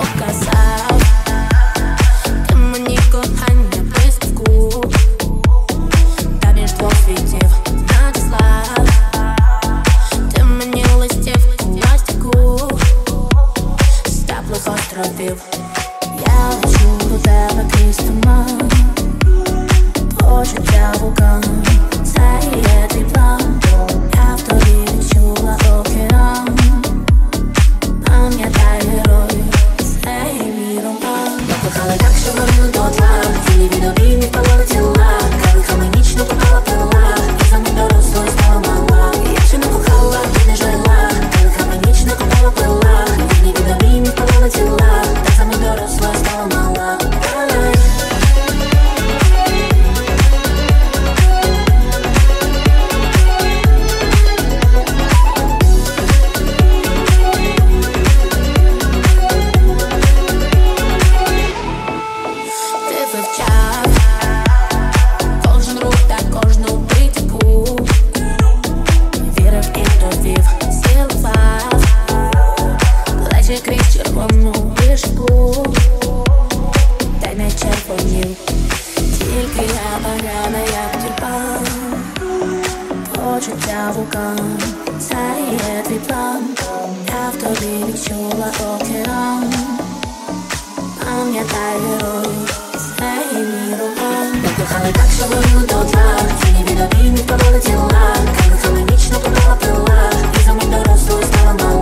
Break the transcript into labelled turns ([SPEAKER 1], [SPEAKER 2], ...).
[SPEAKER 1] показав. Ти мені кохання близько, та між двох світів надіслав. Ти мені листівку пластику з теплих островів. Я лечу до тебе крізь туман, почуття вулкан, це є твій план. Я в тобі відчула океан. Пам'ятай герой, це є мій роман. Ми кохали так, що горіли дотла, цілі від обіймів палали тіла. Калихами нічно попала пила, і за мною дорослою стала мала. Я ще не кохала, ти не жила. Калихами нічно попала пила, цілі від обіймів палали тіла. Так за мною дорослою стала мала. Кожен рух та кожну притівку, вірив і довів, цілував, лече крізь червону вишку, та й не червонів. Тільки я багряна, як тюльпан, почуття вулкан, це є твій план. Я в тобі відчула океан. Пам'ятай герой, це є мій роман. Ми кохали так, що горіли дотла, цілі від обіймів палали тіла. Калихами нічно попала пила, і за мною дорослою стала мала.